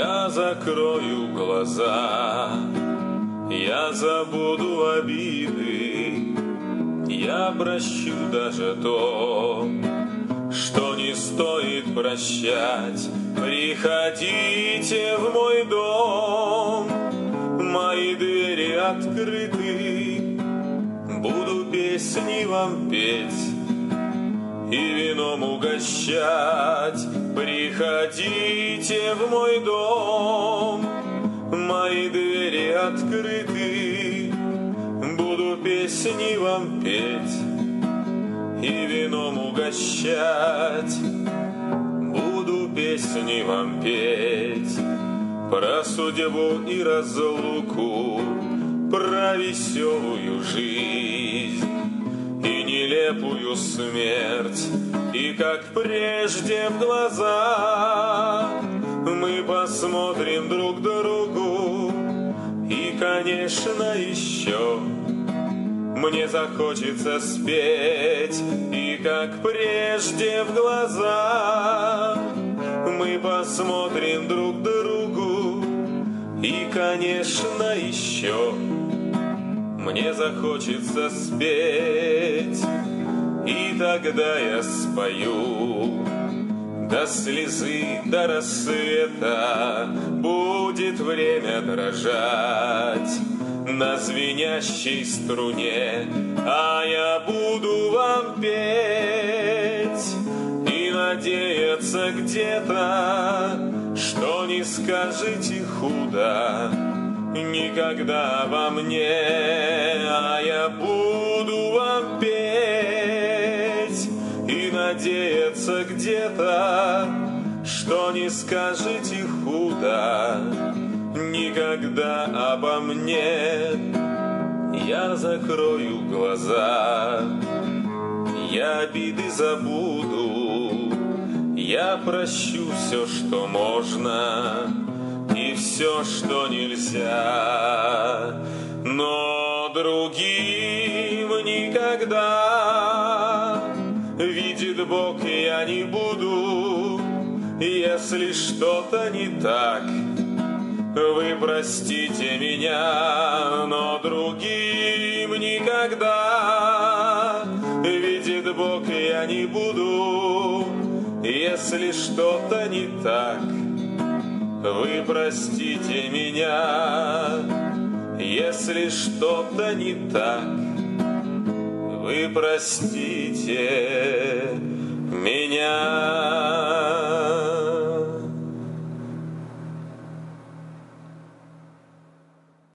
Я закрою глаза, я забуду обиды, я прощу даже то, что не стоит прощать. Приходите в мой дом, мои двери открыты, буду песни вам петь и вином угощать. Приходите в мой дом, мои двери открыты, буду песни вам петь и вином угощать. Буду песни вам петь про судьбу и разлуку, про веселую жизнь и нелепую смерть. И как прежде в глаза мы посмотрим друг другу, и, конечно, еще мне захочется спеть. И как прежде в глаза мы посмотрим друг другу, и, конечно, еще мне захочется спеть. И тогда я спою до слезы, до рассвета. Будет время дрожать на звенящей струне, а я буду вам петь и надеяться где-то, что не скажете худо никогда обо мне. А я буду вам петь и надеяться где-то, что не скажете худо никогда обо мне. Я закрою глаза, я обиды забуду, я прощу все, что можно, и все, что нельзя. Но другим никогда, видит Бог, я не буду. Если что-то не так, вы простите меня, но другим никогда, видит Бог, я не буду. Если что-то не так, вы простите меня. Если что-то не так, вы простите меня.